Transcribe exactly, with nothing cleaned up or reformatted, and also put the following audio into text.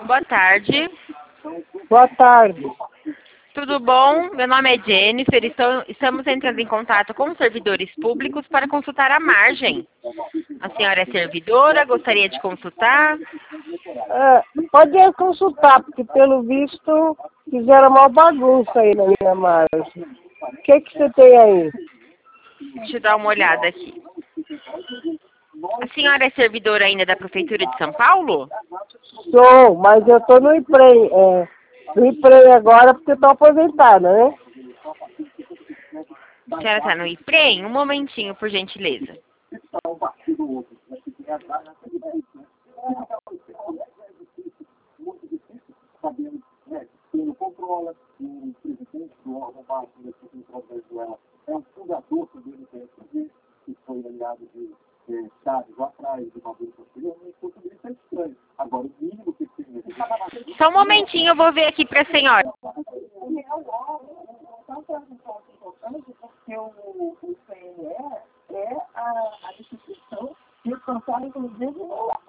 Boa tarde. Boa tarde. Tudo bom? Meu nome é Jennifer. Estou, estamos entrando em contato com servidores públicos para consultar a margem. A senhora é servidora? Gostaria de consultar? É, pode consultar, porque pelo visto fizeram uma bagunça aí na minha margem. O que que você tem aí? Deixa eu dar uma olhada aqui. A senhora é servidora ainda da Prefeitura de São Paulo? Sou, mas eu tô no IPREM. É, no IPREM agora porque estou aposentada, né? A senhora está no IPREM? Um momentinho, por gentileza. Só um momentinho, eu vou ver aqui para a senhora. Porque o C N E é a, a instituição responsável, inclusive,